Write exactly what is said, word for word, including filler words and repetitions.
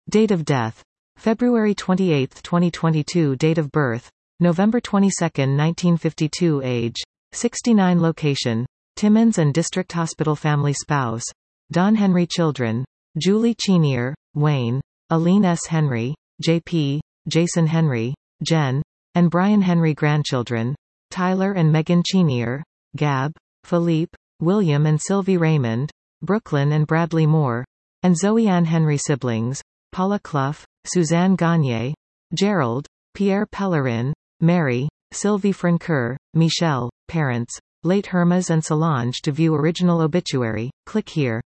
Date of death: February twenty-eighth, twenty twenty-two. Date of birth: November twenty-second, nineteen fifty-two. Age: sixty-nine. Location: Timmins and District Hospital. Family: spouse: Don Henry. Children: Julie Chenier, Wayne, Aline S. Henry, J P, Jason Henry, Jen, and Brian Henry. Grandchildren: Tyler and Megan Chenier, Gab, Philippe, William and Sylvie Raymond, Brooklyn and Bradley Moore, and Zoe Ann Henry. Siblings: Paula Clough, Suzanne Gagne, Gerald, Pierre Pellerin, Mary, Sylvie Francoeur, Michelle. Parents: late Hermes and Solange. To view original obituary, click here.